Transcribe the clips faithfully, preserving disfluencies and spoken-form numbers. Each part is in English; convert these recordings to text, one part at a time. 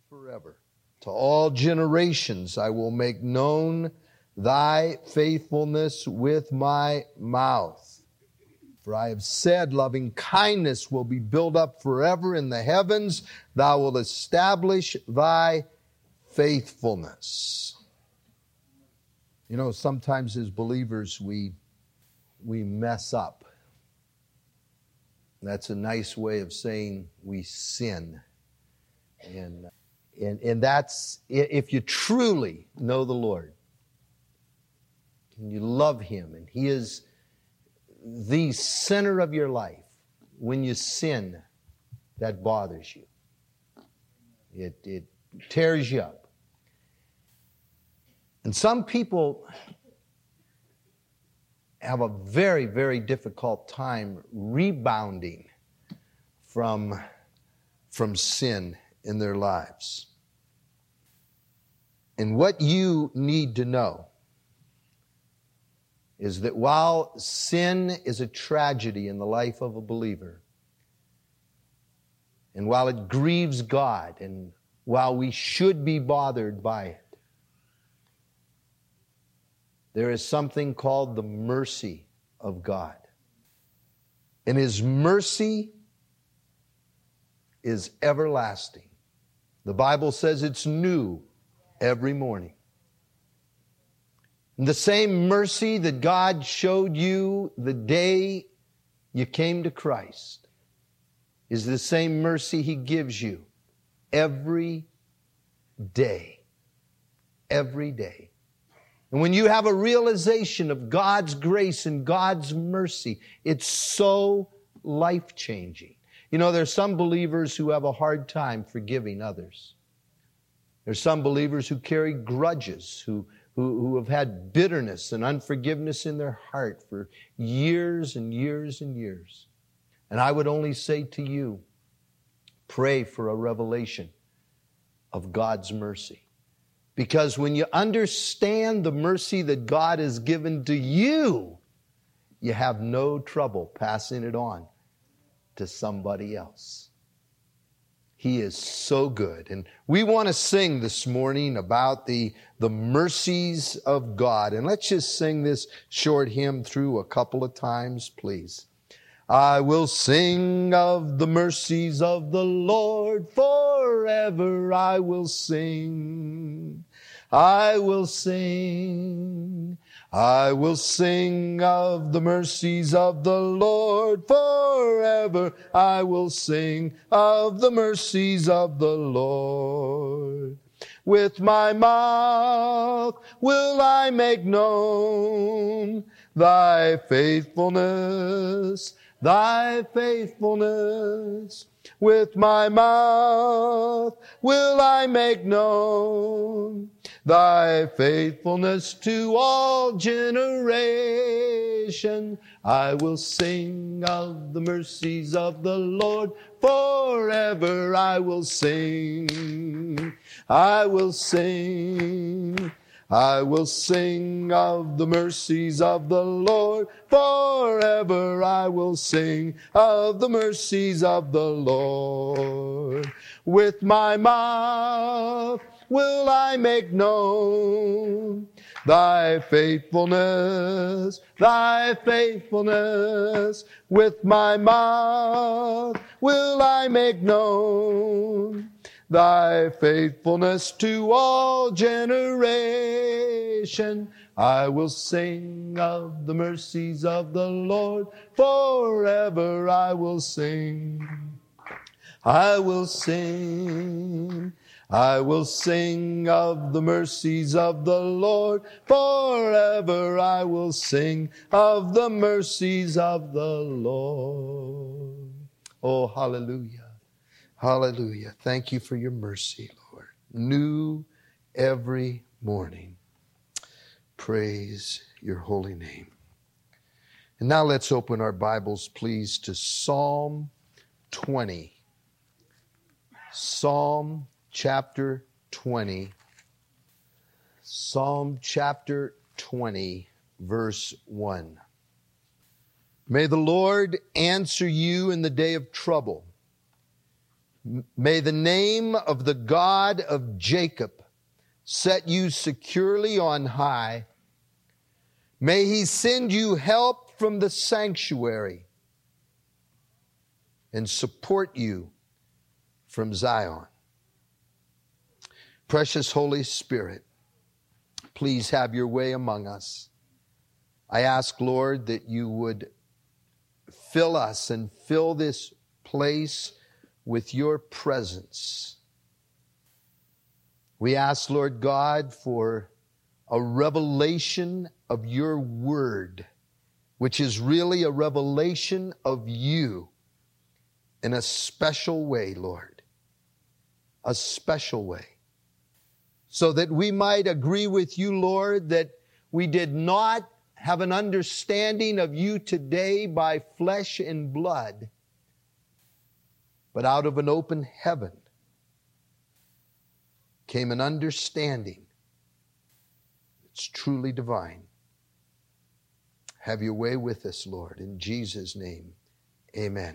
forever. To all generations I will make known thy faithfulness with my mouth. For I have said, loving kindness will be built up forever in the heavens. Thou wilt establish thy faithfulness. You know, sometimes as believers we we mess up. That's a nice way of saying we sin. And, and, and that's, if you truly know the Lord, and you love Him, and He is the center of your life, when you sin, that bothers you. It, it tears you up. And some people have a very, very difficult time rebounding from, from sin in their lives. And what you need to know is that while sin is a tragedy in the life of a believer, and while it grieves God, and while we should be bothered by it, there is something called the mercy of God. And His mercy is everlasting. The Bible says it's new every morning. And the same mercy that God showed you the day you came to Christ is the same mercy He gives you every day. Every day. And when you have a realization of God's grace and God's mercy, it's so life-changing. You know, there's some believers who have a hard time forgiving others. There's some believers who carry grudges, who, who, who have had bitterness and unforgiveness in their heart for years and years and years. And I would only say to you, pray for a revelation of God's mercy. Because when you understand the mercy that God has given to you, you have no trouble passing it on to somebody else. He is so good. And we want to sing this morning about the, the mercies of God. And let's just sing this short hymn through a couple of times, please. I will sing of the mercies of the Lord forever. I will sing. I will sing. I will sing of the mercies of the Lord forever. I will sing of the mercies of the Lord. With my mouth will I make known thy faithfulness, thy faithfulness. With my mouth will I make known thy faithfulness to all generation. I will sing of the mercies of the Lord forever. I will sing. I will sing. I will sing of the mercies of the Lord forever. I will sing of the mercies of the Lord. With my mouth will I make known thy faithfulness, thy faithfulness. With my mouth will I make known thy faithfulness to all generation. I will sing of the mercies of the Lord forever. I will sing. I will sing. I will sing of the mercies of the Lord forever. I will sing of the mercies of the Lord. Oh, hallelujah. Hallelujah. Thank you for your mercy, Lord. New every morning. Praise your holy name. And now let's open our Bibles, please, to Psalm twenty. Psalm chapter twenty. Psalm chapter twenty, verse one. May the Lord answer you in the day of trouble. May the name of the God of Jacob set you securely on high. May he send you help from the sanctuary and support you from Zion. Precious Holy Spirit, please have your way among us. I ask, Lord, that you would fill us and fill this place with your presence. We ask, Lord God, for a revelation of your word, which is really a revelation of you in a special way, Lord. A special way. So that we might agree with you, Lord, that we did not have an understanding of you today by flesh and blood, but out of an open heaven came an understanding that's truly divine. Have your way with us, Lord. In Jesus' name, amen.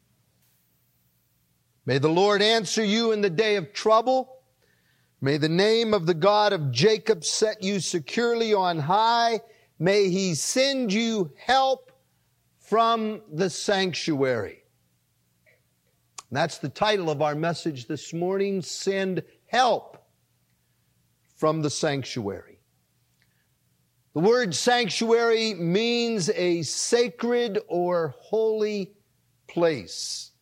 May the Lord answer you in the day of trouble. May the name of the God of Jacob set you securely on high. May he send you help from the sanctuary. That's the title of our message this morning, Send Help from the Sanctuary. The word sanctuary means a sacred or holy place.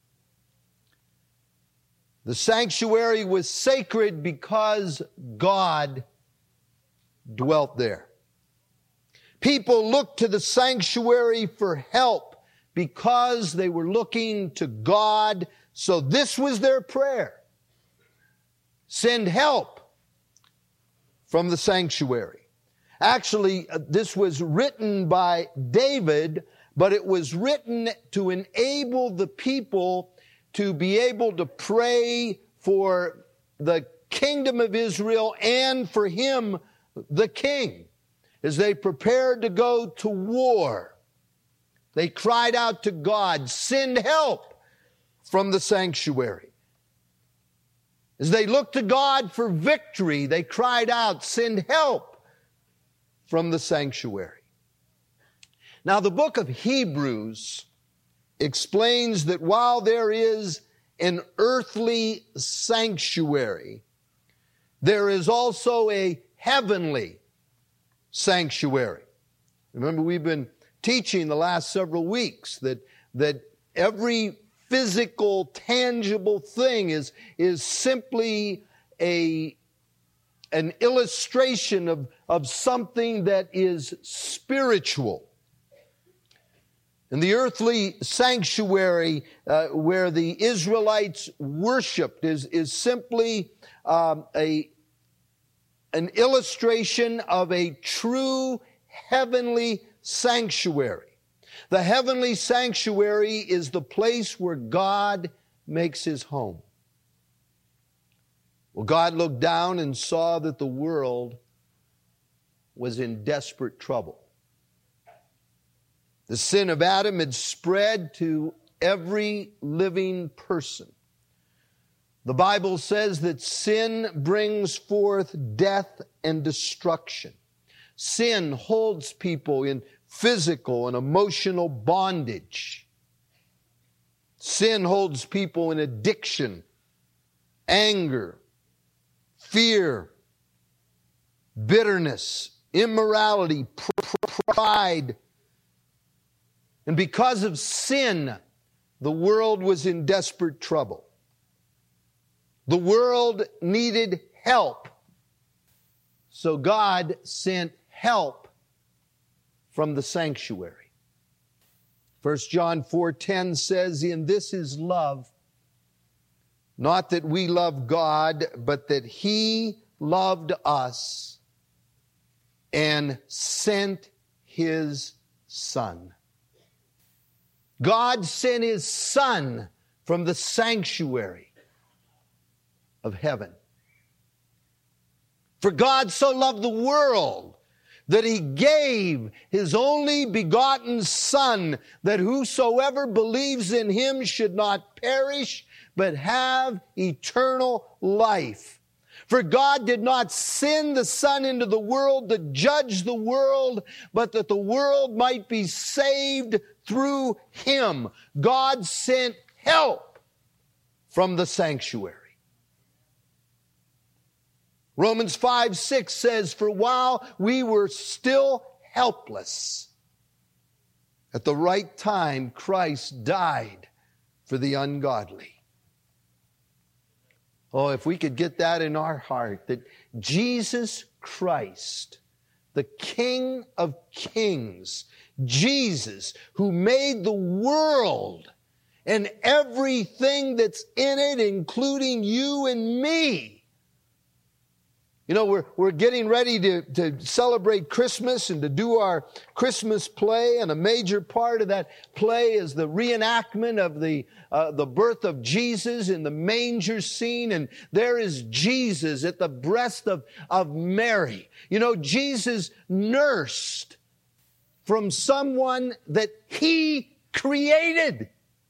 The sanctuary was sacred because God dwelt there. People looked to the sanctuary for help because they were looking to God. So this was their prayer. Send help from the sanctuary. Actually, this was written by David, but it was written to enable the people to be able to pray for the kingdom of Israel and for him, the king, as they prepared to go to war. They cried out to God, send help from the sanctuary. As they looked to God for victory, they cried out, send help from the sanctuary. Now, the book of Hebrews explains that while there is an earthly sanctuary, there is also a heavenly sanctuary. Remember, we've been teaching the last several weeks that, that every physical, tangible thing is, is simply a, an illustration of, of something that is spiritual. And the earthly sanctuary uh, where the Israelites worshiped is, is simply um, a, an illustration of a true heavenly sanctuary. The heavenly sanctuary is the place where God makes his home. Well, God looked down and saw that the world was in desperate trouble. The sin of Adam had spread to every living person. The Bible says that sin brings forth death and destruction. Sin holds people in physical and emotional bondage. Sin holds people in addiction, anger, fear, bitterness, immorality, pride. And because of sin, the world was in desperate trouble. The world needed help. So God sent help from the sanctuary. First John four ten says, "In this is love, not that we love God, but that He loved us and sent His Son." God sent His Son from the sanctuary of heaven. For God so loved the world that He gave His only begotten Son, that whosoever believes in Him should not perish, but have eternal life. For God did not send the Son into the world to judge the world, but that the world might be saved through him. God sent help from the sanctuary. Romans five six says, for while we were still helpless, at the right time Christ died for the ungodly. Oh, if we could get that in our heart, that Jesus Christ, the King of Kings, Jesus, who made the world and everything that's in it, including you and me. You know, we're, we're getting ready to, to celebrate Christmas and to do our Christmas play, and a major part of that play is the reenactment of the, uh, the birth of Jesus in the manger scene, and there is Jesus at the breast of, of Mary. You know, Jesus nursed from someone that he created.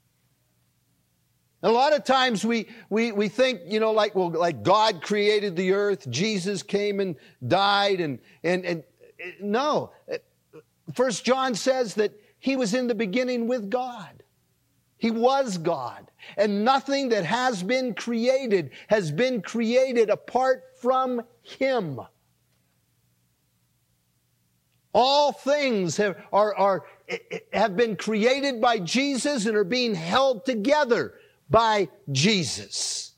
A lot of times we, we, we think, you know, like, well, like God created the earth, Jesus came and died, and, and, and no. First John says that he was in the beginning with God. He was God. And nothing that has been created has been created apart from him. All things have, are, are, have been created by Jesus and are being held together by Jesus.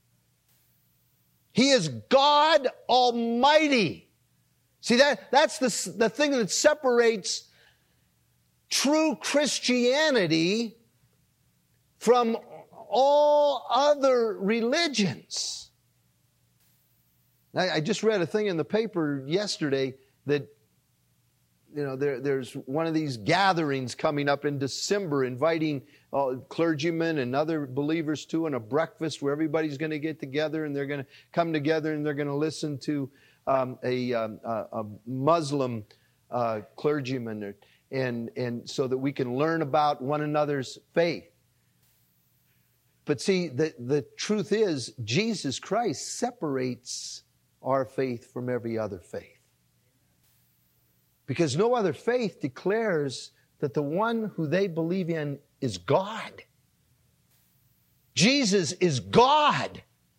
He is God Almighty. See, that, that's the, the thing that separates true Christianity from all other religions. I, I just read a thing in the paper yesterday that, you know, there, there's one of these gatherings coming up in December inviting uh, clergymen and other believers to, and a breakfast where everybody's going to get together and they're going to come together and they're going to listen to um, a, um, a, a Muslim uh, clergyman, and, and so that we can learn about one another's faith. But see, the, the truth is, Jesus Christ separates our faith from every other faith. Because no other faith declares that the one who they believe in is God. Jesus is God.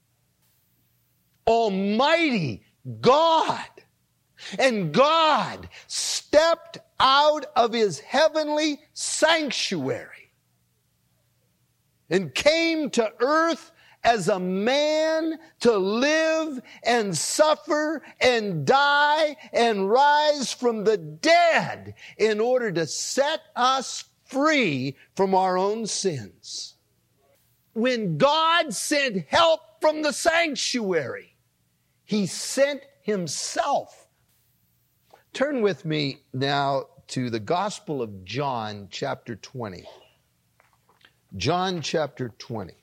Almighty God. And God stepped out of his heavenly sanctuary and came to earth as a man to live and suffer and die and rise from the dead in order to set us free from our own sins. When God sent help from the sanctuary, he sent himself. Turn with me now to the Gospel of John, chapter twenty. John chapter twenty.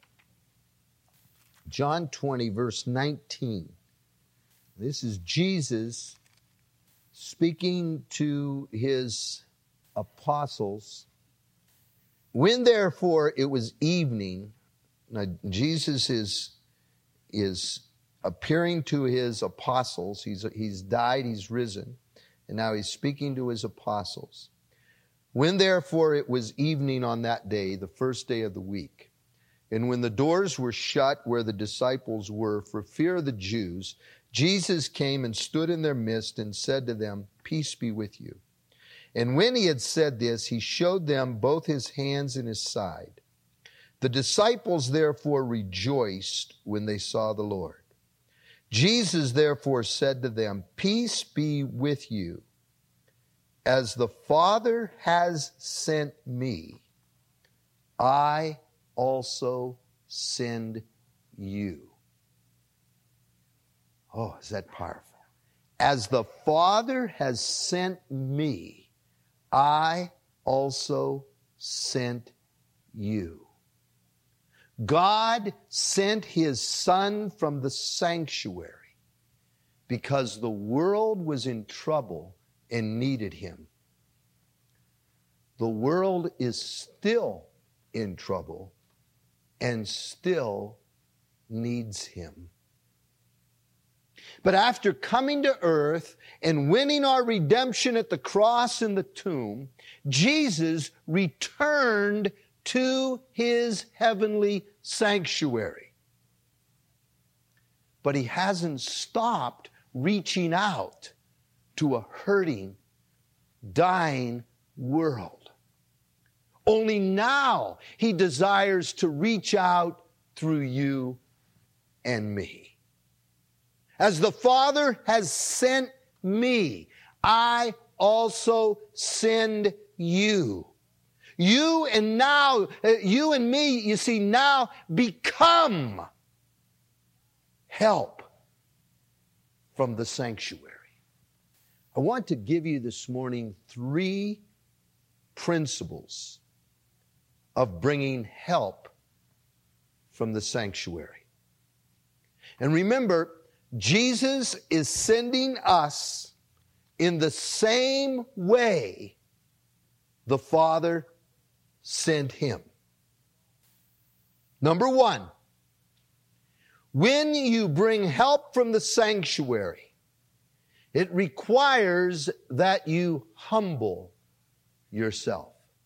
John twenty, verse nineteen. This is Jesus speaking to his apostles. When therefore it was evening, now Jesus is, is appearing to his apostles. He's, he's died, he's risen, and now he's speaking to his apostles. When therefore it was evening on that day, the first day of the week, and when the doors were shut where the disciples were for fear of the Jews, Jesus came and stood in their midst and said to them, "Peace be with you." And when he had said this, he showed them both his hands and his side. The disciples therefore rejoiced when they saw the Lord. Jesus therefore said to them, "Peace be with you. As the Father has sent me, I also send you." Oh, is that powerful? As the Father has sent me, I also sent you. God sent his Son from the sanctuary because the world was in trouble and needed him. The world is still in trouble and still needs Him. But after coming to earth and winning our redemption at the cross and the tomb, Jesus returned to His heavenly sanctuary. But He hasn't stopped reaching out to a hurting, dying world. Only now He desires to reach out through you and me. As the Father has sent me, I also send you. You and now, you and me, you see, now become help from the sanctuary. I want to give you this morning three principles of bringing help from the sanctuary. And remember, Jesus is sending us in the same way the Father sent Him. Number one, when you bring help from the sanctuary, it requires that you humble yourself.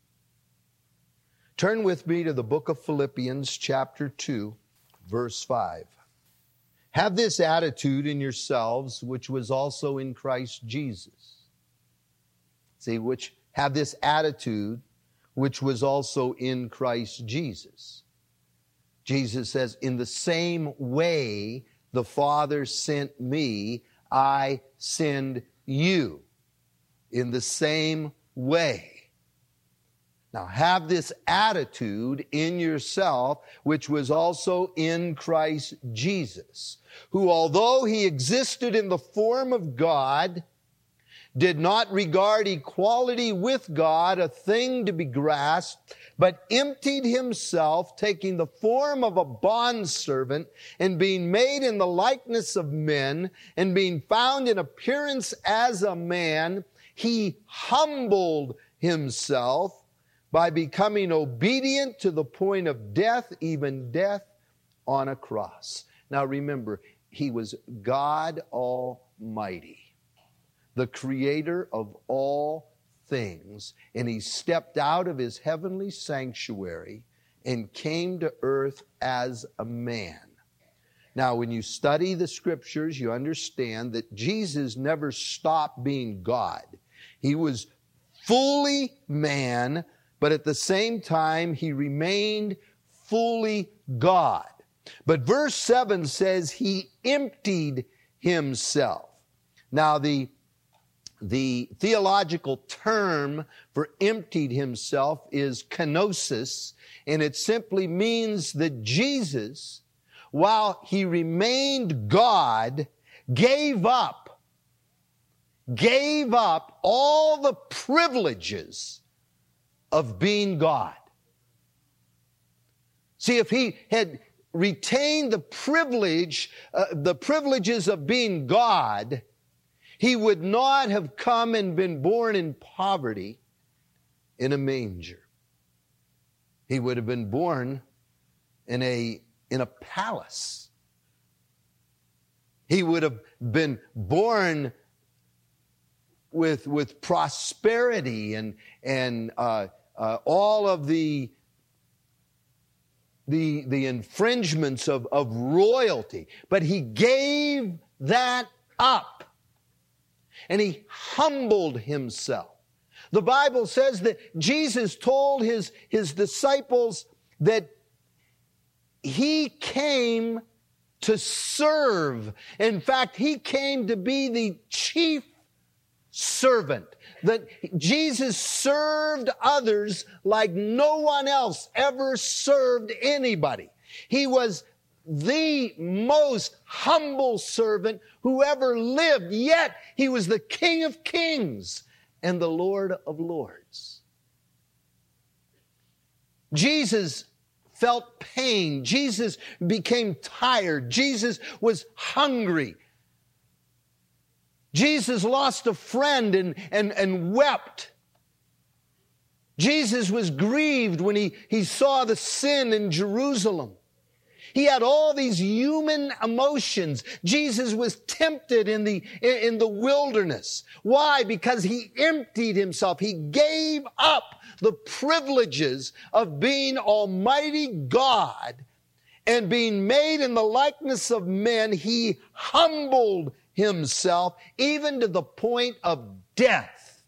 Turn with me to the book of Philippians chapter two, verse five. Have this attitude in yourselves, which was also in Christ Jesus. See, which have this attitude, which was also in Christ Jesus. Jesus says, in the same way the Father sent me, I send you. In the same way. Now, have this attitude in yourself, which was also in Christ Jesus, who, although He existed in the form of God, did not regard equality with God a thing to be grasped, but emptied Himself, taking the form of a bondservant, and being made in the likeness of men, and being found in appearance as a man, He humbled Himself by becoming obedient to the point of death, even death on a cross. Now remember, He was God Almighty, the Creator of all things, and He stepped out of His heavenly sanctuary and came to earth as a man. Now, when you study the Scriptures, you understand that Jesus never stopped being God. He was fully man, but at the same time, He remained fully God. But verse seven says He emptied Himself. Now, the, the theological term for emptied Himself is kenosis, and it simply means that Jesus, while He remained God, gave up, gave up all the privileges of being God. See, if He had retained the privilege, uh, the privileges of being God, He would not have come and been born in poverty in a manger. He would have been born in a, in a palace. He would have been born with, with prosperity and, and uh, uh, all of the, the, the infringements of, of royalty. But He gave that up. And He humbled Himself. The Bible says that Jesus told His, His disciples that He came to serve. In fact, He came to be the chief servant. That Jesus served others like no one else ever served anybody. He was the most humble servant who ever lived, yet He was the King of Kings and the Lord of Lords. Jesus felt pain. Jesus became tired. Jesus was hungry. Jesus lost a friend and, and, and wept. Jesus was grieved when he, he saw the sin in Jerusalem. He had all these human emotions. Jesus was tempted in the, in the wilderness. Why? Because he emptied himself. He gave up the privileges of being Almighty God and being made in the likeness of men. He humbled himself even to the point of death.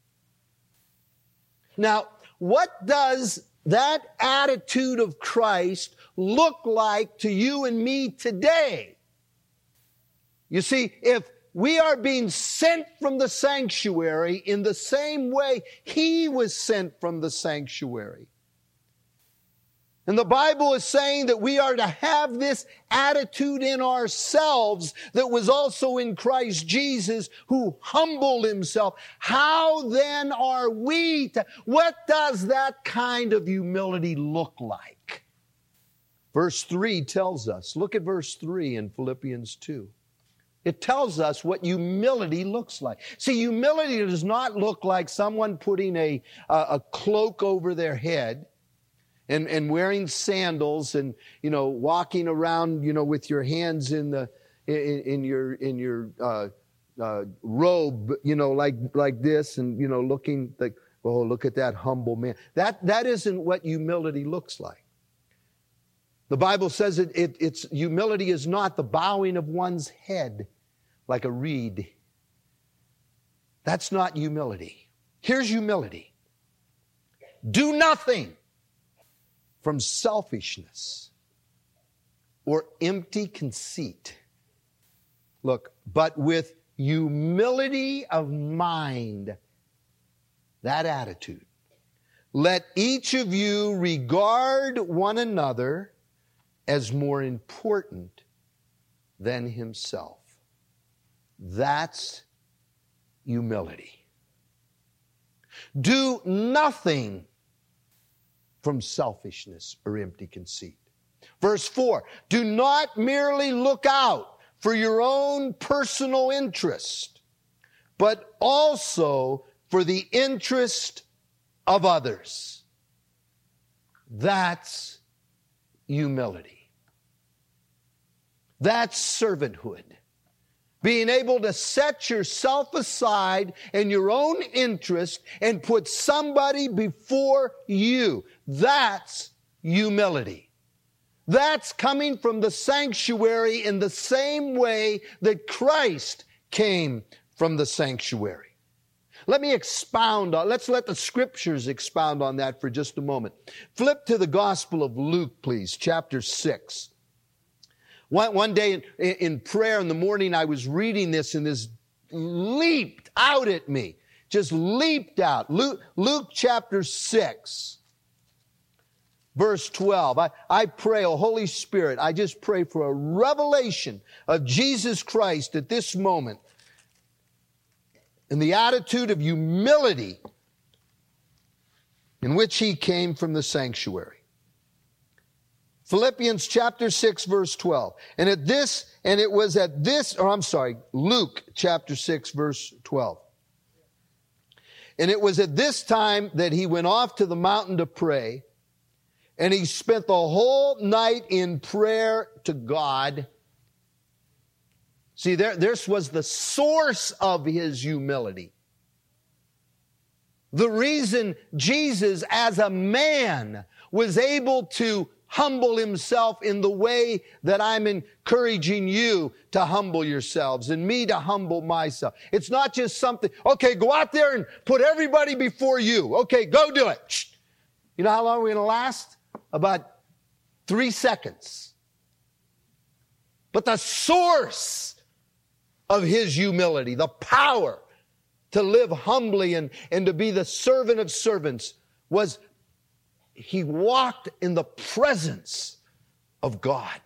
Now, what does that attitude of Christ look like to you and me today? You see, if we are being sent from the sanctuary in the same way he was sent from the sanctuary. And the Bible is saying that we are to have this attitude in ourselves that was also in Christ Jesus, who humbled himself. How then are we to, what does that kind of humility look like? Verse three tells us, look at verse three in Philippians two. It tells us what humility looks like. See, humility does not look like someone putting a, a, a cloak over their head and, and wearing sandals and, you know, walking around, you know, with your hands in the, in, in your, in your, uh, uh, robe, you know, like, like this and, you know, looking like, oh, look at that humble man. That, that isn't what humility looks like. The Bible says it, it, it's humility is not the bowing of one's head like a reed. That's not humility. Here's humility. Do nothing from selfishness or empty conceit. Look, but with humility of mind, that attitude, let each of you regard one another as more important than himself. That's humility. Do nothing from selfishness or empty conceit. Verse four, do not merely look out for your own personal interest, but also for the interest of others. That's humility. That's servanthood. Being able to set yourself aside and your own interest and put somebody before you. That's humility. That's coming from the sanctuary in the same way that Christ came from the sanctuary. Let me expound on, let's let the scriptures expound on that for just a moment. Flip to the Gospel of Luke, please, chapter six. One, one day in, in prayer in the morning, I was reading this and this leaped out at me. Just leaped out. Luke, Luke chapter six, verse twelve. I, I pray, oh Holy Spirit, I just pray for a revelation of Jesus Christ at this moment. In the attitude of humility in which he came from the sanctuary. Philippians chapter six, verse twelve. And at this, and it was at this, or I'm sorry, Luke chapter six, verse twelve. And it was at this time that he went off to the mountain to pray, and he spent the whole night in prayer to God. See, there, this was the source of his humility. The reason Jesus, as a man, was able to humble himself in the way that I'm encouraging you to humble yourselves and me to humble myself. It's not just something, okay, go out there and put everybody before you. Okay, go do it. Shh. You know how long we're going to last? About three seconds. But the source of his humility, the power to live humbly and, and to be the servant of servants, was he walked in the presence of God.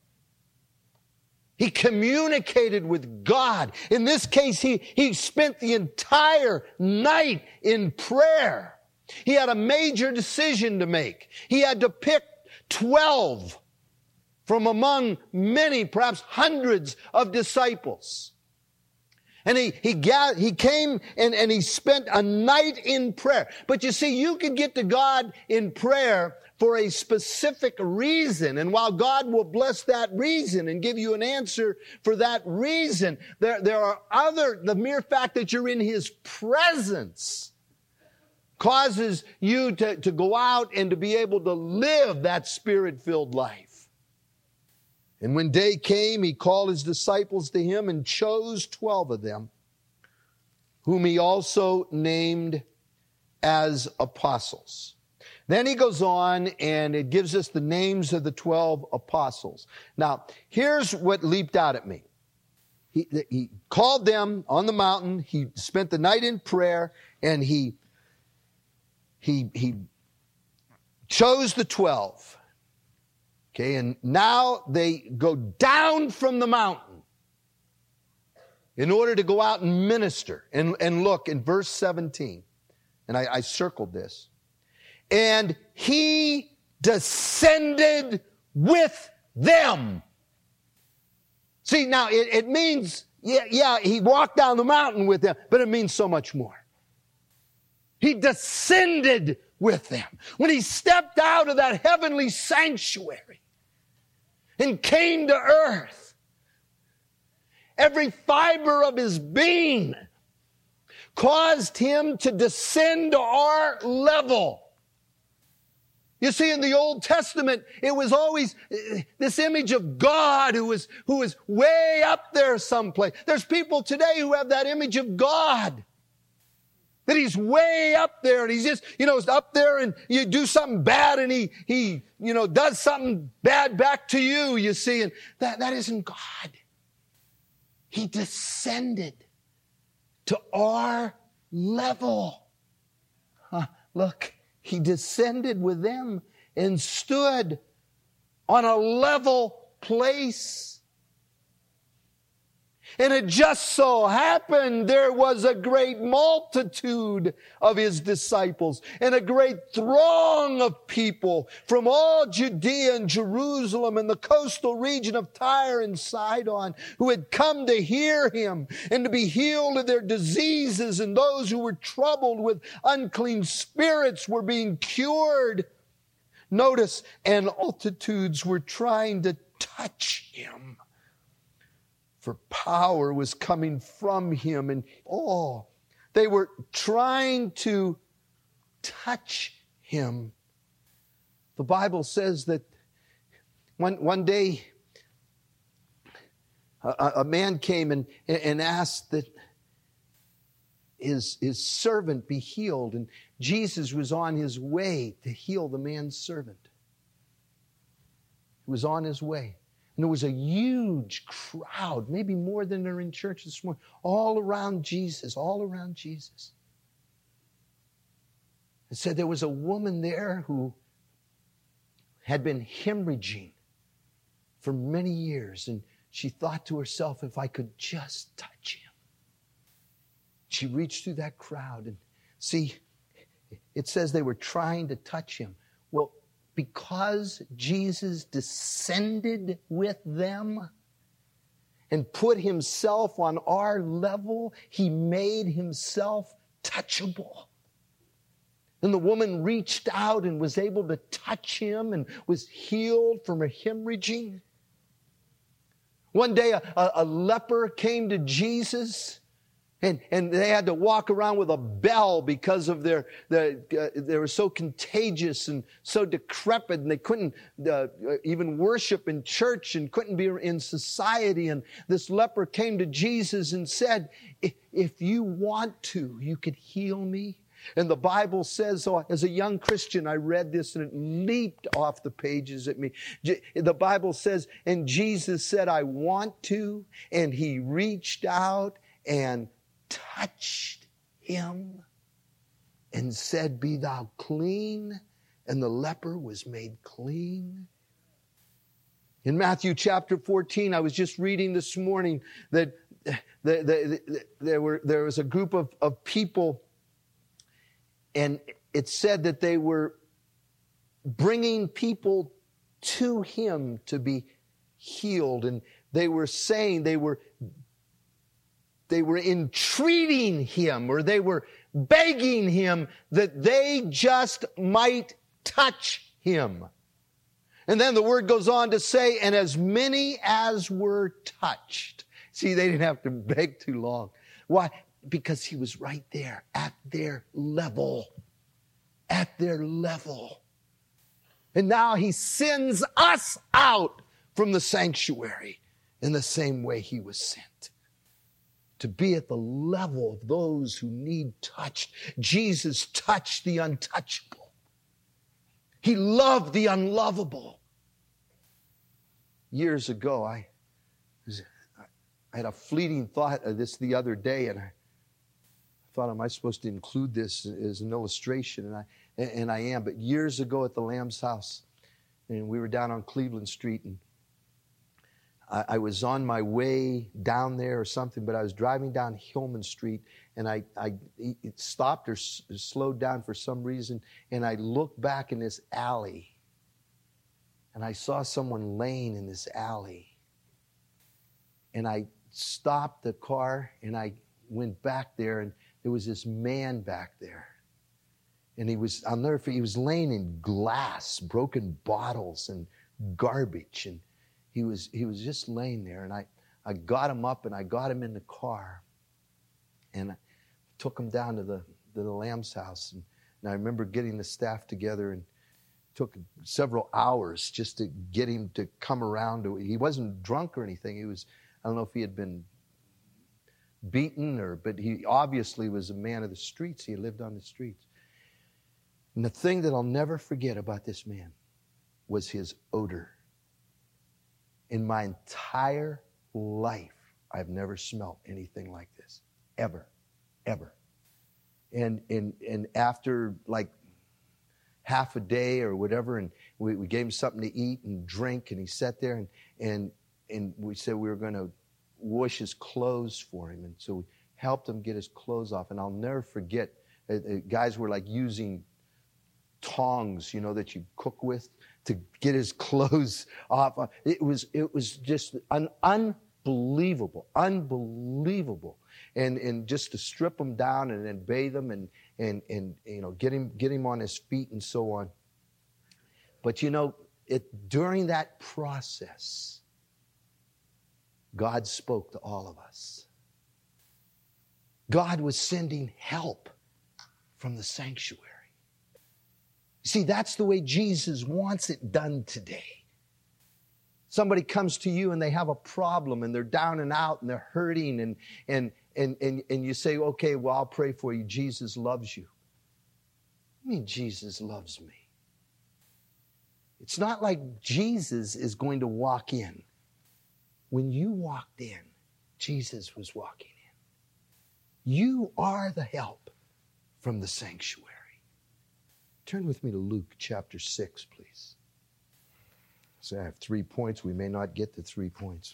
He communicated with God. In this case, he, he spent the entire night in prayer. He had a major decision to make. He had to pick twelve from among many, perhaps hundreds of disciples. And he he got, he came and, and he spent a night in prayer. But you see, you can get to God in prayer for a specific reason. And while God will bless that reason and give you an answer for that reason, there, there are other, the mere fact that you're in His presence causes you to, to go out and to be able to live that Spirit-filled life. And when day came, He called His disciples to Him and chose twelve of them, whom He also named as apostles. Then He goes on and it gives us the names of the twelve apostles. Now, here's what leaped out at me. He, he called them on the mountain. He spent the night in prayer, and he, he, he chose the twelve. Okay, and now they go down from the mountain in order to go out and minister. And, and look in verse seventeen, and I, I circled this. And He descended with them. See, now it, it means, yeah, yeah, He walked down the mountain with them, but it means so much more. He descended with them. When He stepped out of that heavenly sanctuary and came to earth, every fiber of His being caused Him to descend to our level. You see, in the Old Testament, it was always this image of God who was, who was way up there someplace. There's people today who have that image of God. That He's way up there and He's just, you know, up there and you do something bad and He, he, you know, does something bad back to you, you see. And that, that isn't God. He descended to our level. Huh, look. He descended with them and stood on a level place. And it just so happened there was a great multitude of His disciples and a great throng of people from all Judea and Jerusalem and the coastal region of Tyre and Sidon who had come to hear Him and to be healed of their diseases, and those who were troubled with unclean spirits were being cured. Notice, and multitudes were trying to touch Him, for power was coming from Him. And oh, they were trying to touch Him. The Bible says that one, one day a, a man came and, and asked that his, his servant be healed. And Jesus was on His way to heal the man's servant. He was on His way. And there was a huge crowd, maybe more than are in church this morning, all around Jesus, all around Jesus. It said there was a woman there who had been hemorrhaging for many years, and she thought to herself, if I could just touch Him. She reached through that crowd, and see, it says they were trying to touch Him. Well, because Jesus descended with them and put Himself on our level, He made Himself touchable. And the woman reached out and was able to touch Him and was healed from her hemorrhaging. One day a, a, a leper came to Jesus. And, and they had to walk around with a bell because of their, their uh, they were so contagious and so decrepit, and they couldn't uh, even worship in church and couldn't be in society. And this leper came to Jesus and said, if you want to, you could heal me. And the Bible says, so as a young Christian, I read this and it leaped off the pages at me. The Bible says, and Jesus said, I want to. And He reached out and touched him and said, be thou clean. And the leper was made clean. In Matthew chapter fourteen, I was just reading this morning that the, the, the, there were there was a group of, of people, and it said that they were bringing people to Him to be healed. And they were saying, they were they were entreating him, or they were begging him that they just might touch him. And then the word goes on to say, and as many as were touched. See, they didn't have to beg too long. Why? Because he was right there at their level. At their level. And now he sends us out from the sanctuary in the same way he was sent. To be at the level of those who need touched. Jesus touched the untouchable. He loved the unlovable. Years ago, I, I had a fleeting thought of this the other day, and I thought, am I supposed to include this as an illustration? And I, and I am. But years ago at the Lamb's house, and we were down on Cleveland Street, and I, I was on my way down there or something, but I was driving down Hillman Street, and I, I it stopped or s- slowed down for some reason, and I looked back in this alley, and I saw someone laying in this alley. And I stopped the car, and I went back there, and there was this man back there. And he was, I'll never forget, he was laying in glass, broken bottles, and garbage. And he was he was just laying there. And I, I got him up, and I got him in the car. And I took him down to the, to the Lamb's house. And, and I remember getting the staff together, and took several hours just to get him to come around. To, he wasn't drunk or anything. He was, I don't know if he had been beaten, or, but he obviously was a man of the streets. He lived on the streets. And the thing that I'll never forget about this man was his odor. In my entire life, I've never smelled anything like this. Ever. Ever. And, and, and after like half a day or whatever, and we, we gave him something to eat and drink, and he sat there, and and and we said we were going to wash his clothes for him, and so we helped him get his clothes off. And I'll never forget, uh, uh, guys were like using tongs, you know, that you cook with to get his clothes off. It was it was just an unbelievable, unbelievable, and and just to strip him down and then bathe him and. And, and you know, get him, get him on his feet and so on. But, you know, it, during that process, God spoke to all of us. God was sending help from the sanctuary. See, that's the way Jesus wants it done today. Somebody comes to you and they have a problem and they're down and out and they're hurting, and and and and, and you say, okay, well, I'll pray for you. Jesus loves you. I mean, Jesus loves me. It's not like Jesus is going to walk in. When you walked in, Jesus was walking in. You are the help from the sanctuary. Turn with me to Luke chapter six, please. So I have three points. We may not get to three points.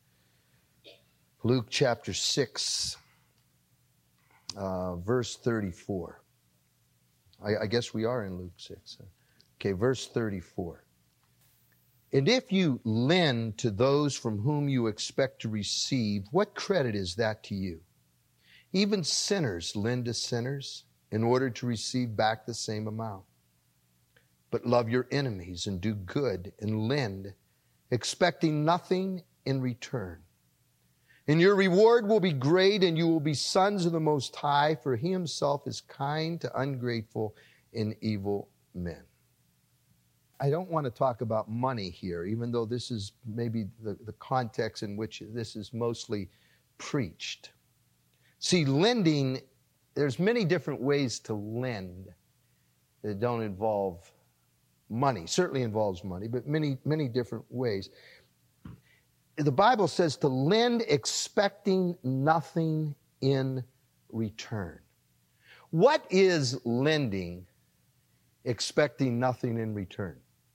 Luke chapter six, uh, verse thirty-four. I, I guess we are in Luke six. Okay, verse thirty-four. And if you lend to those from whom you expect to receive, what credit is that to you? Even sinners lend to sinners in order to receive back the same amount. But love your enemies and do good and lend, expecting nothing in return. And your reward will be great, and you will be sons of the Most High, for He Himself is kind to ungrateful and evil men. I don't want to talk about money here, even though this is maybe the, the context in which this is mostly preached. See, lending, there's many different ways to lend that don't involve money. Certainly involves money, but many, many different ways. The Bible says to lend expecting nothing in return. What is lending expecting nothing in return?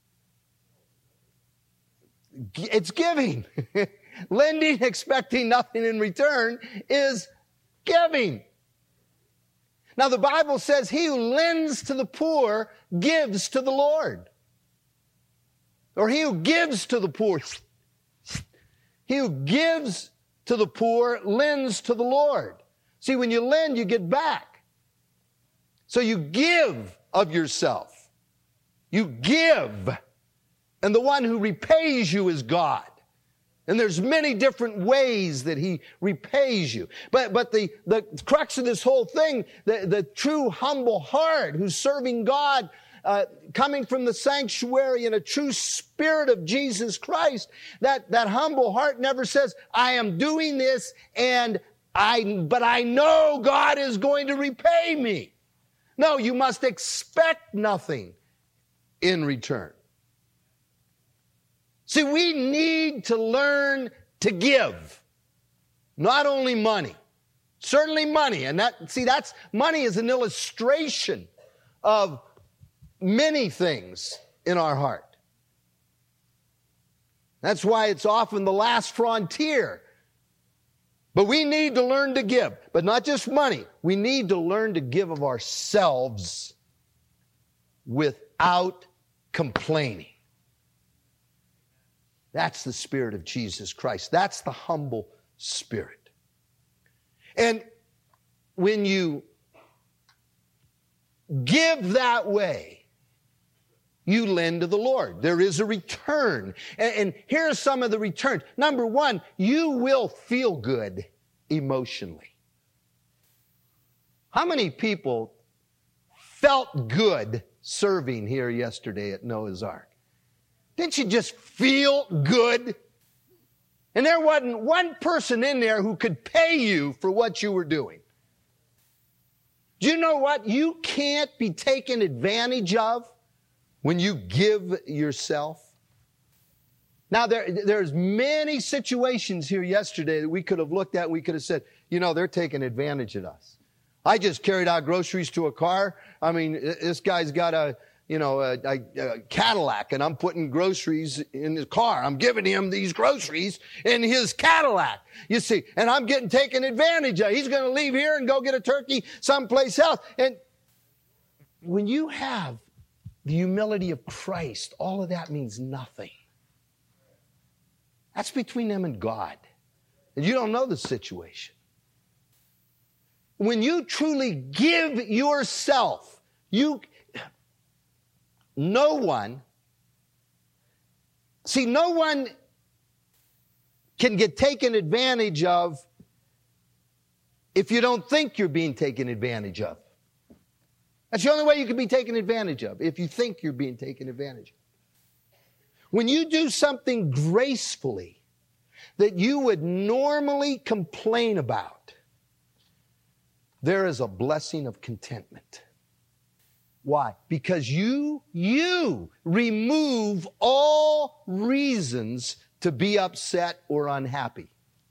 It's giving. Lending expecting nothing in return is giving. Now the Bible says he who lends to the poor gives to the Lord. Or he who gives to the poor. He who gives to the poor lends to the Lord. See, when you lend, you get back. So you give of yourself. You give. And the one who repays you is God. And there's many different ways that He repays you. But, but the, the crux of this whole thing, the, the true humble heart who's serving God, uh, coming from the sanctuary in a true spirit of Jesus Christ, that, that humble heart never says, I am doing this and I, but I know God is going to repay me. No, you must expect nothing in return. See, we need to learn to give. Not only money. Certainly money. And that, see, that's, money is an illustration of many things in our heart. That's why it's often the last frontier. But we need to learn to give. But not just money. We need to learn to give of ourselves without complaining. That's the spirit of Jesus Christ. That's the humble spirit. And when you give that way, you lend to the Lord. There is a return. And, and here are some of the returns. Number one, you will feel good emotionally. How many people felt good serving here yesterday at Noah's Ark? Didn't you just feel good? And there wasn't one person in there who could pay you for what you were doing. Do you know what? You can't be taken advantage of when you give yourself. Now, there, there's many situations here yesterday that we could have looked at. We could have said, you know, they're taking advantage of us. I just carried out groceries to a car. I mean, this guy's got a... you know, a, a, a Cadillac, and I'm putting groceries in his car. I'm giving him these groceries in his Cadillac, you see, and I'm getting taken advantage of. He's going to leave here and go get a turkey someplace else. And when you have the humility of Christ, all of that means nothing. That's between them and God. And you don't know the situation. When you truly give yourself, you... No one, see, no one can get taken advantage of if you don't think you're being taken advantage of. That's the only way you can be taken advantage of, if you think you're being taken advantage of. When you do something gracefully that you would normally complain about, there is a blessing of contentment. Why? Because you, you remove all reasons to be upset or unhappy.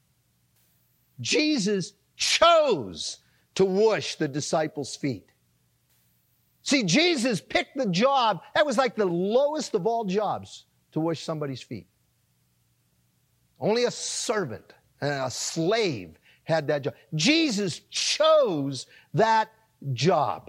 Jesus chose to wash the disciples' feet. See, Jesus picked the job. That was like the lowest of all jobs, to wash somebody's feet. Only a servant and a slave had that job. Jesus chose that job.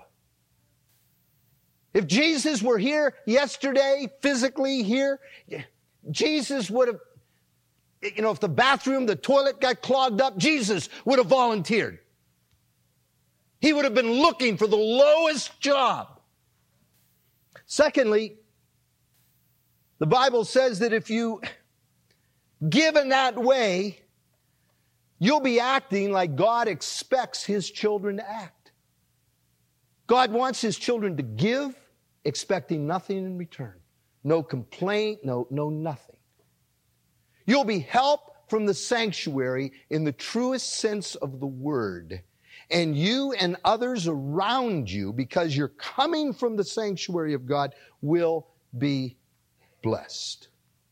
If Jesus were here yesterday, physically here, Jesus would have, you know, if the bathroom, the toilet got clogged up, Jesus would have volunteered. He would have been looking for the lowest job. Secondly, the Bible says that if you give in that way, you'll be acting like God expects His children to act. God wants His children to give, expecting nothing in return. No complaint, no, no nothing. You'll be helped from the sanctuary in the truest sense of the word. And you and others around you, because you're coming from the sanctuary of God, will be blessed.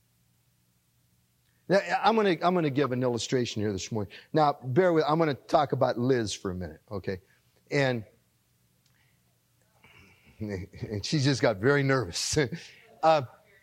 Now, I'm going to I'm going to give an illustration here this morning. Now, bear with, I'm going to talk about Liz for a minute, okay? And And she just got very nervous. uh,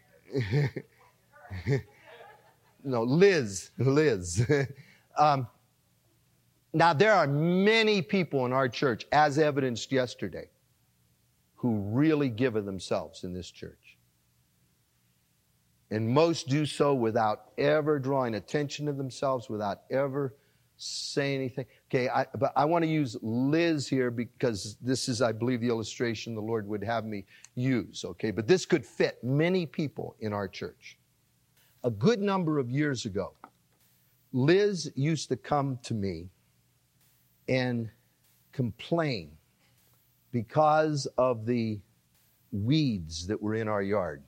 no, Liz, Liz. um, now, there are many people in our church, as evidenced yesterday, who really give of themselves in this church. And most do so without ever drawing attention to themselves, without ever saying anything. Okay, I, but I want to use Liz here because this is, I believe, the illustration the Lord would have me use. Okay, but this could fit many people in our church. A good number of years ago, Liz used to come to me and complain because of the weeds that were in our yard.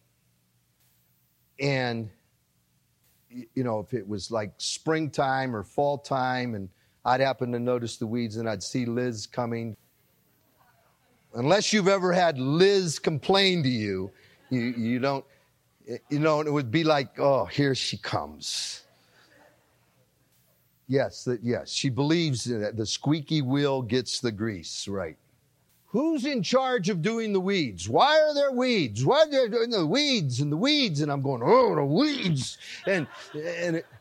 And, you know, if it was like springtime or fall time and I'd happen to notice the weeds and I'd see Liz coming. Unless you've ever had Liz complain to you, you, you don't, you know, and it would be like, oh, here she comes. Yes, that, yes, she believes that the squeaky wheel gets the grease, right? Who's in charge of doing the weeds? Why are there weeds? Why are there doing the weeds and the weeds? And I'm going, oh, the weeds. And, and it,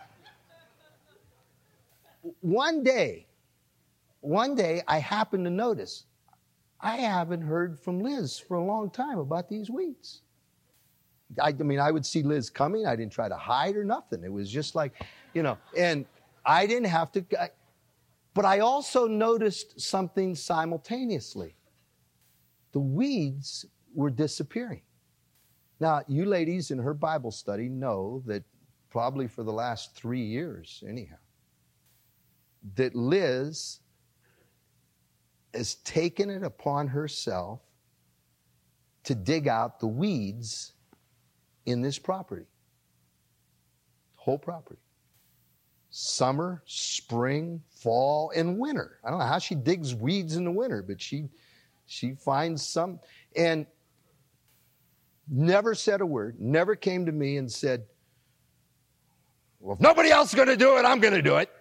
one day, one day I happened to notice, I haven't heard from Liz for a long time about these weeds. I, I mean, I would see Liz coming. I didn't try to hide or nothing. It was just like, you know, and I didn't have to... I, But I also noticed something simultaneously. The weeds were disappearing. Now, you ladies in her Bible study know that probably for the last three years, anyhow, that Liz has taken it upon herself to dig out the weeds in this property. The whole property. Summer, spring, fall, and winter. I don't know how she digs weeds in the winter, but she she finds some. And never said a word, never came to me and said, well, if nobody else is going to do it, I'm going to do it.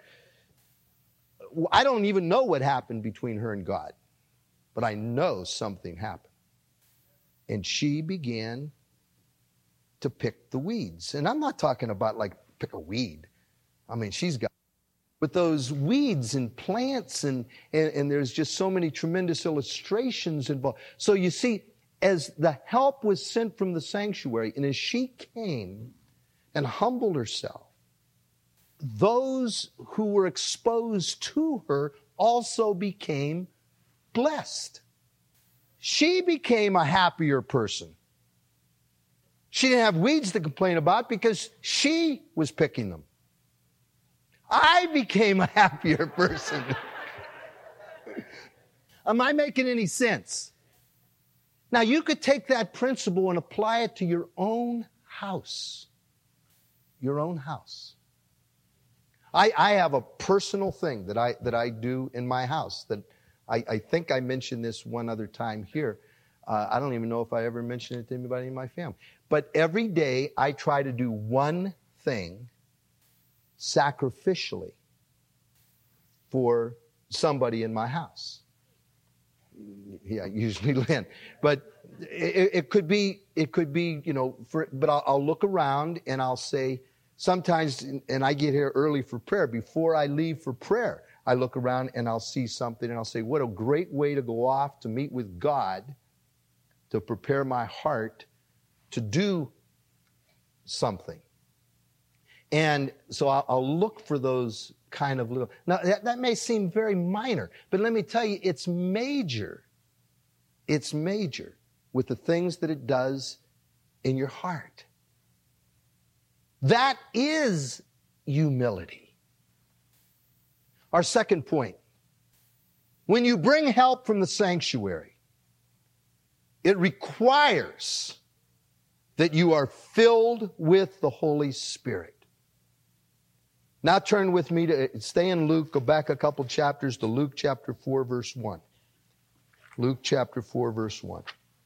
I don't even know what happened between her and God, but I know something happened. And she began to pick the weeds. And I'm not talking about like pick a weed. I mean, she's got, with those weeds and plants, and, and, and there's just so many tremendous illustrations involved. So you see, as the help was sent from the sanctuary, and as she came and humbled herself, those who were exposed to her also became blessed. She became a happier person. She didn't have weeds to complain about because she was picking them. I became a happier person. Am I making any sense? Now, you could take that principle and apply it to your own house. Your own house. I, I have a personal thing that I, that I do in my house that I, I think I mentioned this one other time here. Uh, I don't even know if I ever mentioned it to anybody in my family. But every day I try to do one thing sacrificially for somebody in my house. Yeah, usually Lynn. But it, it could be, it could be, you know, for, but I'll, I'll look around and I'll say, sometimes, and I get here early for prayer, before I leave for prayer, I look around and I'll see something and I'll say, what a great way to go off to meet with God, to prepare my heart to do something. And so I'll, I'll look for those kind of little... Now, that, that may seem very minor, but let me tell you, it's major. It's major with the things that it does in your heart. That is humility. Our second point. When you bring help from the sanctuary, it requires that you are filled with the Holy Spirit. Now turn with me to, stay in Luke, go back a couple chapters to Luke chapter four, verse one. Luke chapter four, verse one.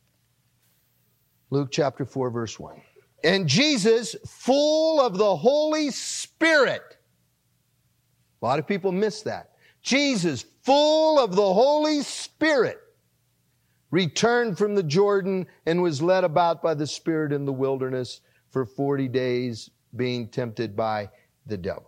Luke chapter four, verse one. And Jesus, full of the Holy Spirit. A lot of people miss that. Jesus, full of the Holy Spirit, returned from the Jordan and was led about by the Spirit in the wilderness for forty days, being tempted by the devil.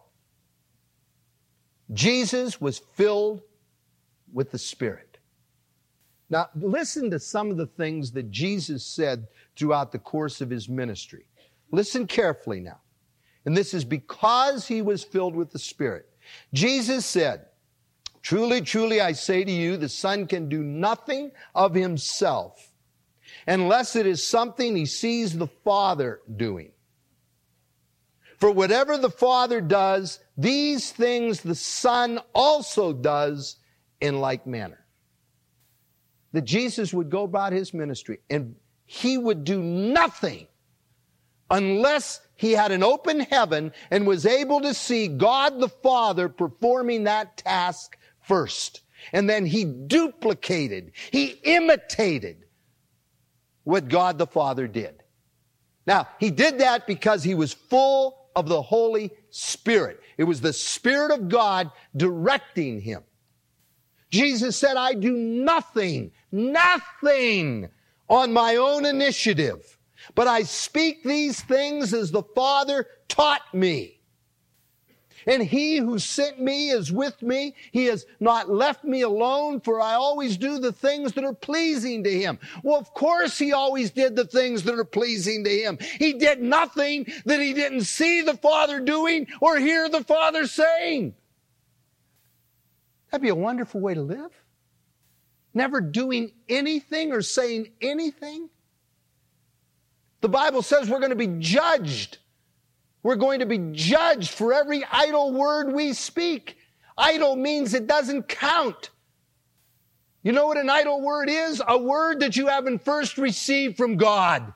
Jesus was filled with the Spirit. Now, listen to some of the things that Jesus said throughout the course of his ministry. Listen carefully now. And this is because he was filled with the Spirit. Jesus said, truly, truly, I say to you, the Son can do nothing of himself unless it is something he sees the Father doing. For whatever the Father does, these things the Son also does in like manner. That Jesus would go about his ministry and he would do nothing unless he had an open heaven and was able to see God the Father performing that task first. And then he duplicated, he imitated what God the Father did. Now, he did that because he was full of the Holy Spirit. It was the Spirit of God directing him. Jesus said, I do nothing, nothing on my own initiative, but I speak these things as the Father taught me. And he who sent me is with me. He has not left me alone, for I always do the things that are pleasing to him. Well, of course he always did the things that are pleasing to him. He did nothing that he didn't see the Father doing or hear the Father saying. That'd be a wonderful way to live. Never doing anything or saying anything. The Bible says we're going to be judged. We're going to be judged for every idle word we speak. Idle means it doesn't count. You know what an idle word is? A word that you haven't first received from God.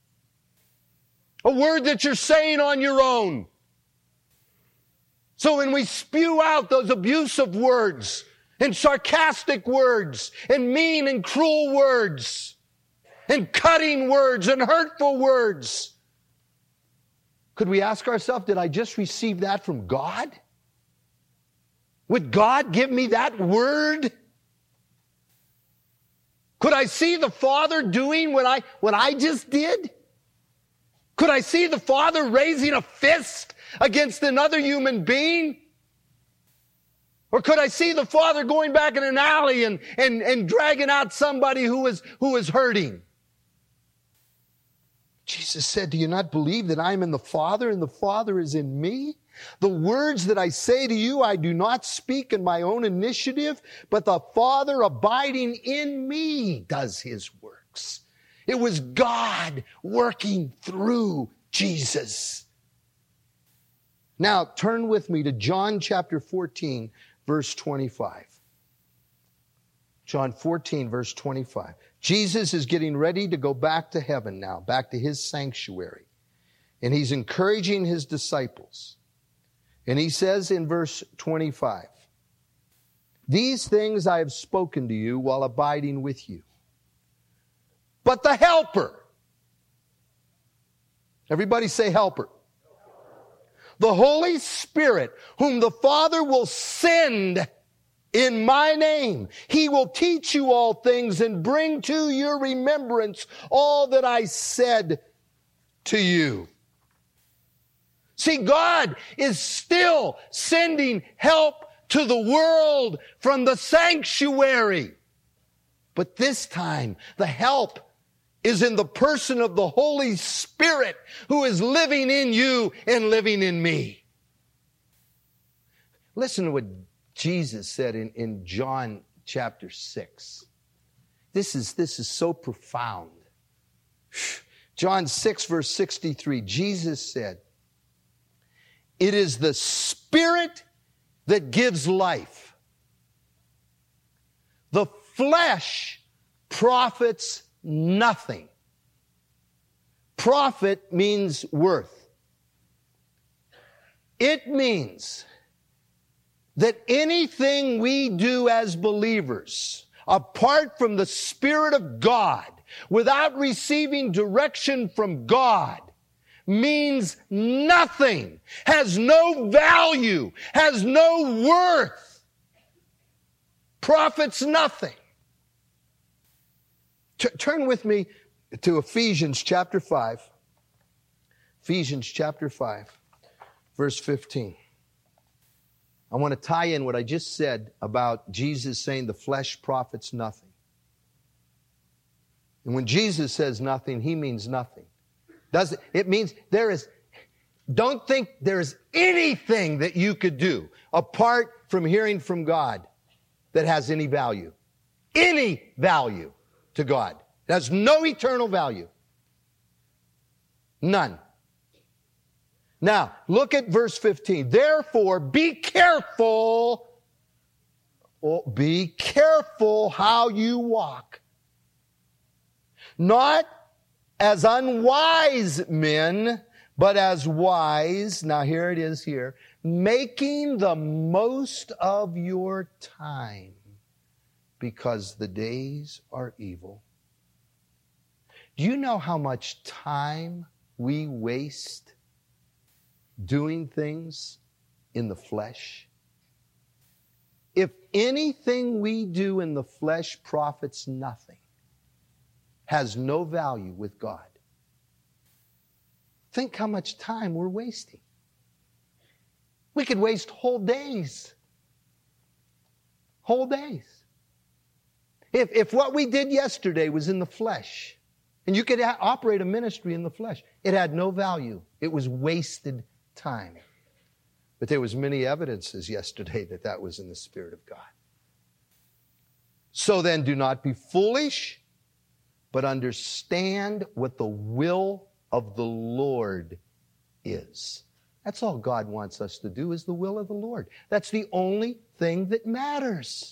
A word that you're saying on your own. So when we spew out those abusive words and sarcastic words and mean and cruel words and cutting words and hurtful words, could we ask ourselves, did I just receive that from God? Would God give me that word? Could I see the Father doing what I, what I just did? Could I see the Father raising a fist against another human being? Or could I see the Father going back in an alley and, and, and dragging out somebody who is, who is hurting? Jesus said, do you not believe that I am in the Father and the Father is in me? The words that I say to you, I do not speak in my own initiative, but the Father abiding in me does his works. It was God working through Jesus. Now turn with me to John chapter fourteen, verse twenty-five. John fourteen, verse twenty-five. Jesus is getting ready to go back to heaven now, back to his sanctuary. And he's encouraging his disciples. And he says in verse twenty-five, these things I have spoken to you while abiding with you. But the Helper, everybody say Helper. The Holy Spirit, whom the Father will send in my name, he will teach you all things and bring to your remembrance all that I said to you. See, God is still sending help to the world from the sanctuary. But this time, the help is in the person of the Holy Spirit who is living in you and living in me. Listen to what Jesus said in, in John chapter six. This is, this is so profound. John six, verse sixty-three, Jesus said, it is the Spirit that gives life. The flesh profits nothing. Profit means worth. It means that anything we do as believers, apart from the Spirit of God, without receiving direction from God, means nothing, has no value, has no worth, profits nothing. T- turn with me to Ephesians chapter five. Ephesians chapter five, verse fifteen. I want to tie in what I just said about Jesus saying the flesh profits nothing. And when Jesus says nothing, he means nothing. Does it, it means there is, don't think there's anything that you could do apart from hearing from God that has any value. Any value to God. It has no eternal value. None. Now, look at verse fifteen. Therefore, be careful. Oh, be careful how you walk. Not as unwise men, but as wise. Now here it is here. Making the most of your time, because the days are evil. Do you know how much time we waste doing things in the flesh? If anything we do in the flesh profits nothing, has no value with God, think how much time we're wasting. We could waste whole days. Whole days. If, if what we did yesterday was in the flesh, and you could ha- operate a ministry in the flesh, it had no value. It was wasted time. But there was many evidences yesterday that that was in the Spirit of God. So then do not be foolish, but understand what the will of the Lord is. That's all God wants us to do, is the will of the Lord. That's the only thing that matters.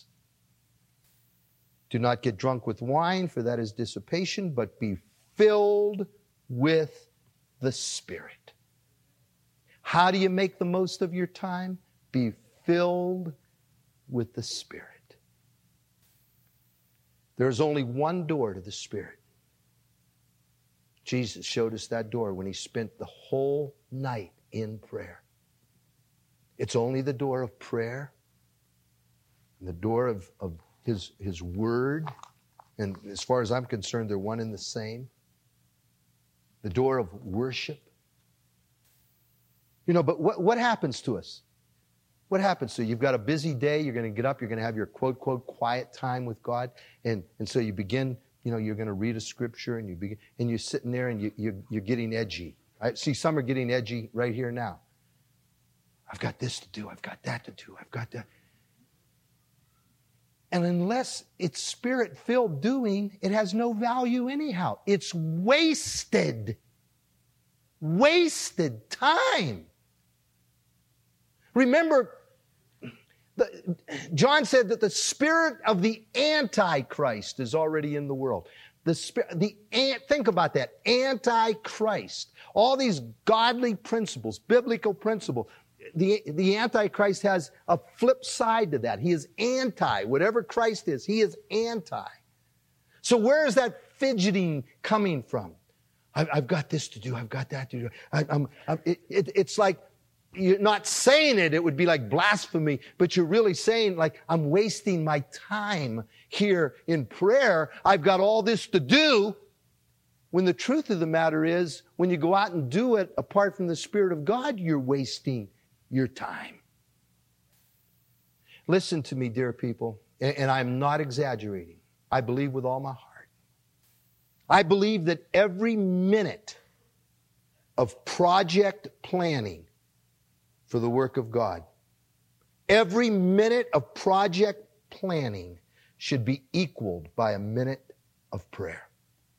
Do not get drunk with wine, for that is dissipation, but be filled with the Spirit. How do you make the most of your time? Be filled with the Spirit. There's only one door to the Spirit. Jesus showed us that door when He spent the whole night in prayer. It's only the door of prayer, and the door of, of His, His Word, and as far as I'm concerned, they're one and the same. The door of worship. You know, but what, what happens to us? What happens to you? You've got a busy day. You're going to get up. You're going to have your quote, quote, quiet time with God. And, and so you begin, you know, you're going to read a scripture and you begin, and you're sitting there and you, you're, you're getting edgy. I see some are getting edgy right here now. I've got this to do. I've got that to do. I've got that. And unless it's Spirit-filled doing, it has no value anyhow. It's wasted. Wasted time. Remember, the, John said that the spirit of the Antichrist is already in the world. The spirit, the think about that, Antichrist. All these godly principles, biblical principles. The, the Antichrist has a flip side to that. He is anti. Whatever Christ is, he is anti. So where is that fidgeting coming from? I, I've got this to do. I've got that to do. I, I'm, I'm, it, it, it's like you're not saying it. It would be like blasphemy, but you're really saying, like, I'm wasting my time here in prayer. I've got all this to do. When the truth of the matter is, when you go out and do it apart from the Spirit of God, you're wasting your time. Listen to me, dear people, and, and I'm not exaggerating. I believe with all my heart. I believe that every minute of project planning for the work of God, every minute of project planning should be equaled by a minute of prayer.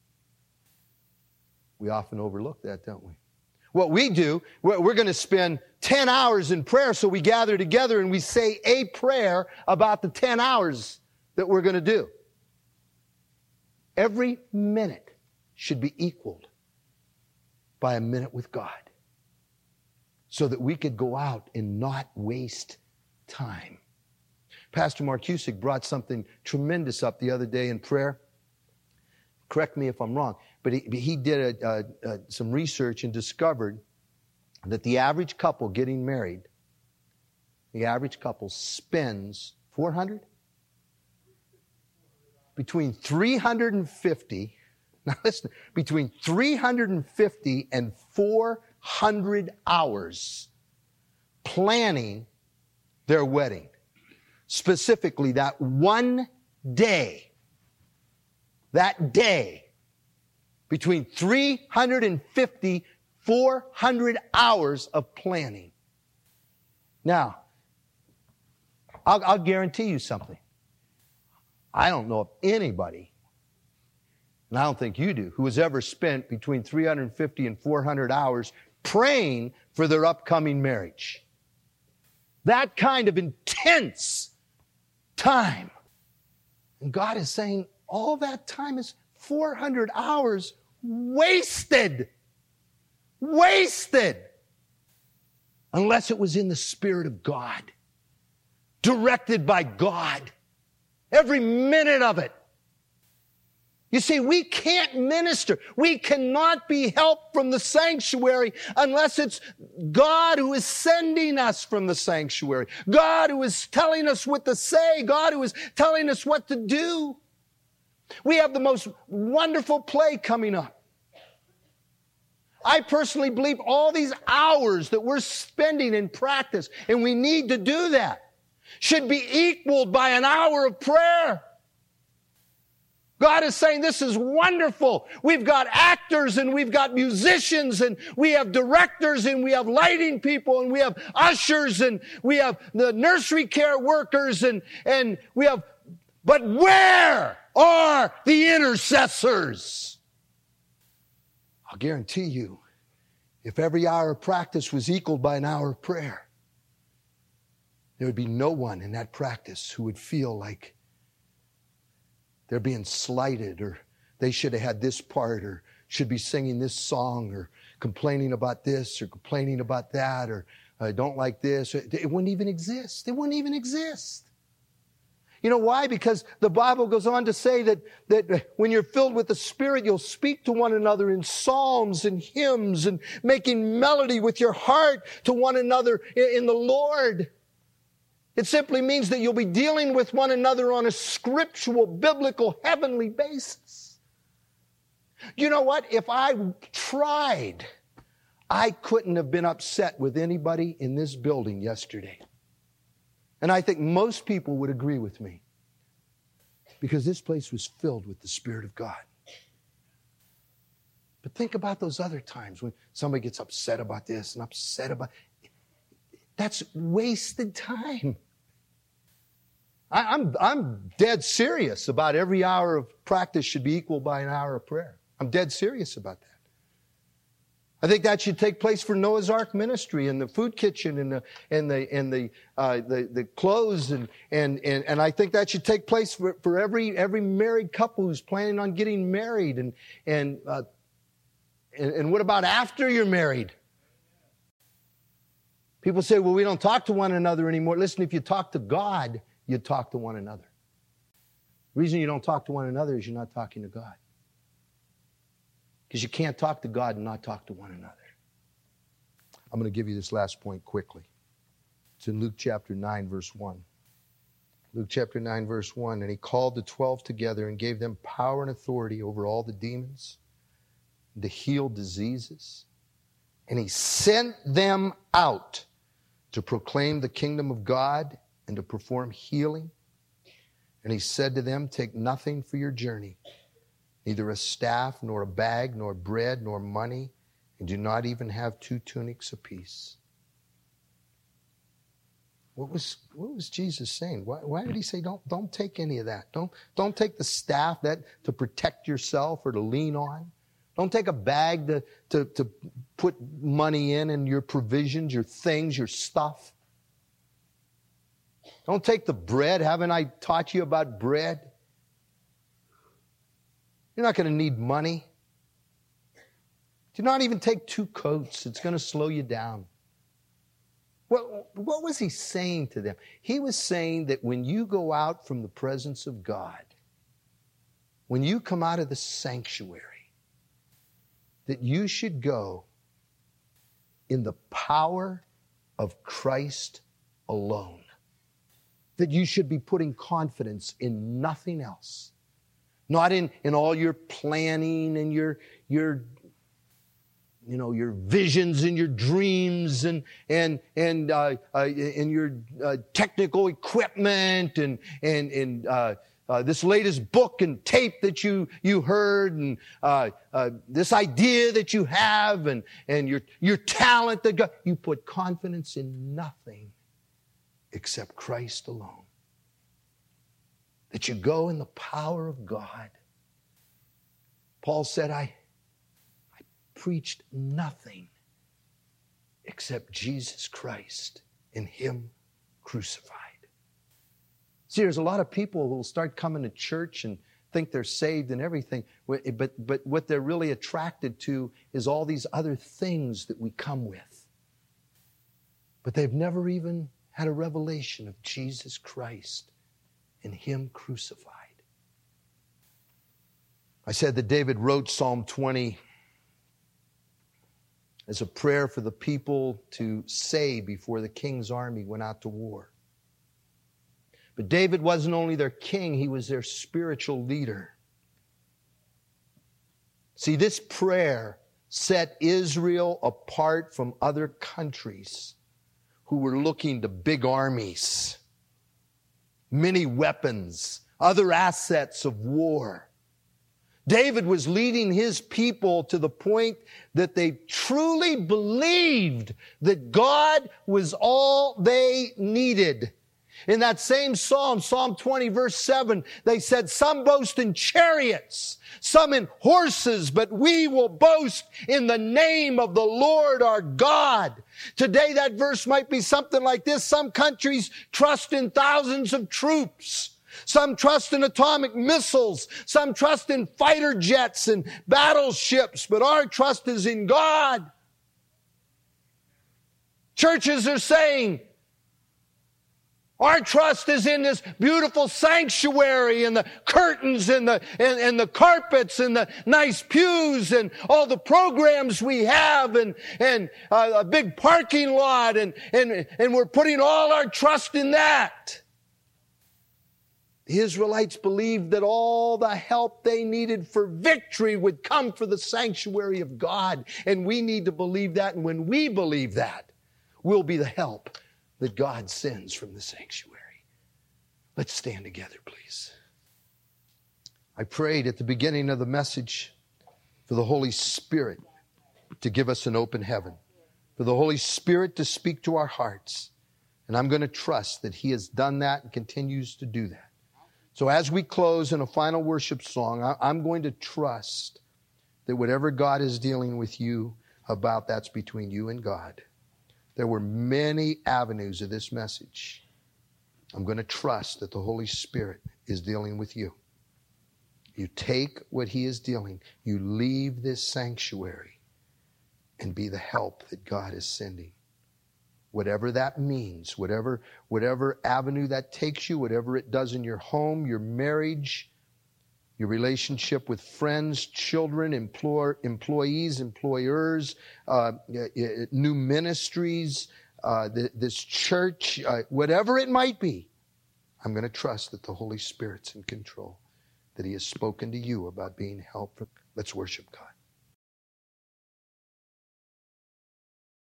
We often overlook that, don't we? What we do, we're, we're going to spend ten hours in prayer, so we gather together and we say a prayer about the ten hours that we're going to do. Every minute should be equaled by a minute with God, so that we could go out and not waste time. Pastor Mark Cusick brought something tremendous up the other day in prayer. Correct me if I'm wrong, but he, he did a, a, a, some research and discovered that the average couple getting married, the average couple spends four hundred? Between three hundred fifty, now listen, between three hundred fifty and four hundred hours planning their wedding. Specifically, that one day, that day Between three hundred fifty, four hundred hours of planning. Now, I'll, I'll guarantee you something. I don't know of anybody, and I don't think you do, who has ever spent between three hundred fifty and four hundred hours praying for their upcoming marriage. That kind of intense time. And God is saying all that time is four hundred hours wasted. Wasted. Unless it was in the Spirit of God. Directed by God. Every minute of it. You see, we can't minister. We cannot be helped from the sanctuary unless it's God who is sending us from the sanctuary. God who is telling us what to say. God who is telling us what to do. We have the most wonderful play coming up. I personally believe all these hours that we're spending in practice, and we need to do that, should be equaled by an hour of prayer. God is saying this is wonderful. We've got actors and we've got musicians and we have directors and we have lighting people and we have ushers and we have the nursery care workers and, and we have, but where are the intercessors? I'll guarantee you, if every hour of practice was equaled by an hour of prayer, there would be no one in that practice who would feel like they're being slighted, or they should have had this part, or should be singing this song, or complaining about this, or complaining about that, or I don't like this. It wouldn't even exist. It wouldn't even exist. You know why? Because the Bible goes on to say that, that when you're filled with the Spirit, you'll speak to one another in psalms and hymns and making melody with your heart to one another in the Lord. It simply means that you'll be dealing with one another on a scriptural, biblical, heavenly basis. You know what? If I tried, I couldn't have been upset with anybody in this building yesterday. And I think most people would agree with me. Because this place was filled with the Spirit of God. But think about those other times when somebody gets upset about this and upset about... That's wasted time. I, I'm, I'm dead serious about every hour of practice should be equal by an hour of prayer. I'm dead serious about that. I think that should take place for Noah's Ark ministry and the food kitchen and the and the and the uh, the, the clothes and, and and and I think that should take place for, for every every married couple who's planning on getting married and and, uh, and and what about after you're married? People say, well, we don't talk to one another anymore. Listen, if you talk to God, you talk to one another. The reason you don't talk to one another is you're not talking to God. Because you can't talk to God and not talk to one another. I'm going to give you this last point quickly. It's in Luke chapter nine, verse one. Luke chapter nine, verse one. And he called the twelve together and gave them power and authority over all the demons, to heal diseases. And he sent them out to proclaim the kingdom of God and to perform healing. And he said to them, take nothing for your journey. Neither a staff, nor a bag, nor bread, nor money, and do not even have two tunics apiece. What was, what was Jesus saying? Why, why did he say, don't, don't take any of that? Don't, don't take the staff that to protect yourself or to lean on. Don't take a bag to, to, to put money in and your provisions, your things, your stuff. Don't take the bread. Haven't I taught you about bread? You're not going to need money. Do not even take two coats. It's going to slow you down. What, what was he saying to them? He was saying that when you go out from the presence of God, when you come out of the sanctuary, that you should go in the power of Christ alone. That you should be putting confidence in nothing else. Not in, in all your planning and your, your, you know, your visions and your dreams and, and, and, uh, uh, and your uh, technical equipment and, and, and, uh, uh, this latest book and tape that you, you heard, and uh, uh, this idea that you have, and, and your, your talent that God, you put confidence in nothing except Christ alone. That you go in the power of God. Paul said, I, I preached nothing except Jesus Christ and Him crucified. See, there's a lot of people who will start coming to church and think they're saved and everything, but, but what they're really attracted to is all these other things that we come with. But they've never even had a revelation of Jesus Christ and Him crucified. I said that David wrote Psalm twenty as a prayer for the people to say before the king's army went out to war. But David wasn't only their king, he was their spiritual leader. See, this prayer set Israel apart from other countries who were looking to big armies, many weapons, other assets of war. David was leading his people to the point that they truly believed that God was all they needed. In that same psalm, Psalm twenty, verse seven, they said, some boast in chariots, some in horses, but we will boast in the name of the Lord our God. Today that verse might be something like this. Some countries trust in thousands of troops. Some trust in atomic missiles. Some trust in fighter jets and battleships. But our trust is in God. Churches are saying, our trust is in this beautiful sanctuary and the curtains and the, and, and the carpets and the nice pews and all the programs we have and, and uh, a big parking lot and, and, and we're putting all our trust in that. The Israelites believed that all the help they needed for victory would come from the sanctuary of God. And we need to believe that. And when we believe that, we'll be the help that God sends from the sanctuary. Let's stand together, please. I prayed at the beginning of the message for the Holy Spirit to give us an open heaven, for the Holy Spirit to speak to our hearts. And I'm going to trust that He has done that and continues to do that. So as we close in a final worship song, I'm going to trust that whatever God is dealing with you about, that's between you and God. There were many avenues of this message. I'm going to trust that the Holy Spirit is dealing with you. You take what He is dealing, you leave this sanctuary and be the help that God is sending. Whatever that means, whatever, whatever avenue that takes you, whatever it does in your home, your marriage, your relationship with friends, children, employ, employees, employers, uh, new ministries, uh, this church, uh, whatever it might be, I'm going to trust that the Holy Spirit's in control, that He has spoken to you about being helpful. Let's worship God.